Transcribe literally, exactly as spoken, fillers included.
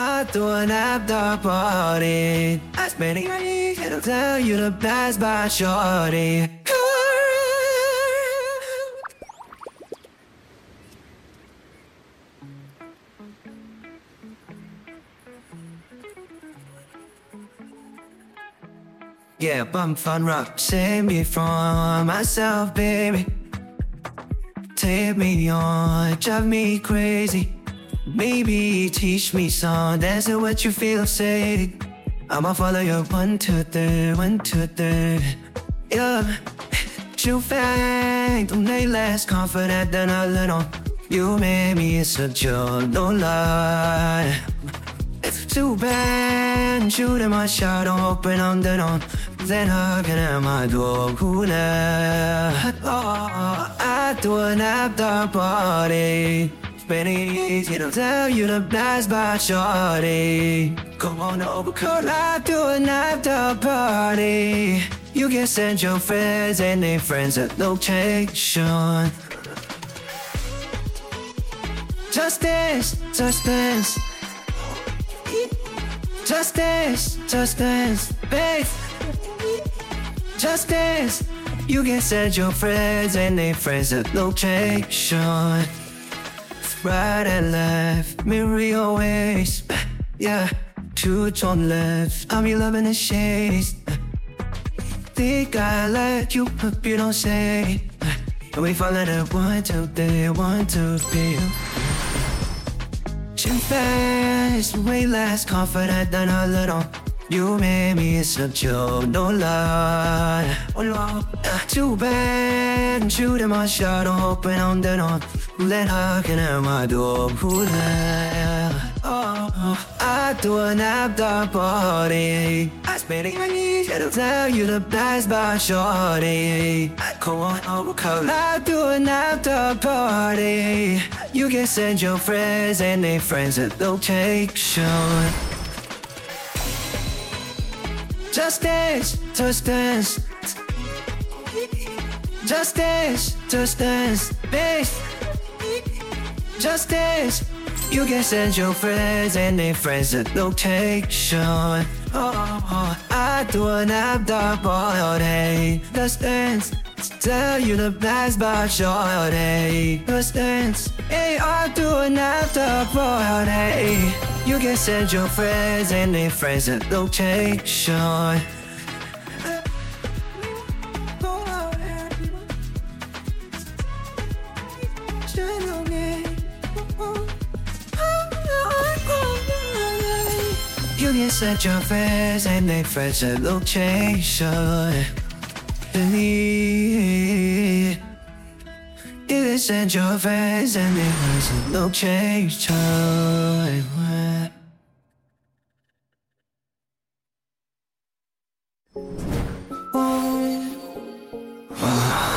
I threw an after party. I spent it right, it'll tell you to pass by shorty. Yeah, bum fun rock, save me from myself, baby. Take me on, drive me crazy. Maybe teach me some, that's what you feel, say. I'ma follow your one, two, three, one, two, three. Yeah, you fang, don't they less confident than a little. You made me such a no lie. It's too bad, shooting my shot, don't open on the door. Then hugging at my door, who left? Oh, I threw an after party. Spending easy to tell you to pass by shorty. Come on over, call I threw an after party. You can send your friends and their friends at location. Just dance, just dance. Just dance, just dance, babe. Just dance. You can send your friends and their friends at location. Right and left, mirror your waist. Yeah, shoot on left. I'll be loving the shades. Think I let you, but you don't say. And we fall in a one, two, three, one, two, three. Too fast, way less confident than a little. You made me such a no lie. Oh no, too bad. Shooting my shot, I'm hoping on the door. Let her get at my door. Who the Oh, I threw an after party. I spent it right, it'll tell you to pass by shorty. Come on over, cause I threw an after party. You can send your friends and their friends at location. Just dance, just dance. Just dance, just dance, babe. Just dance. You can send your friends and their friends at location. Oh, oh, I threw an after party. Just dance, tell you to pass by shorty. Just dance, hey, I threw an after party. You can send your friends and their friends at location. You can send your friends and their friends at location. You can send your friends and their friends at location. Oh.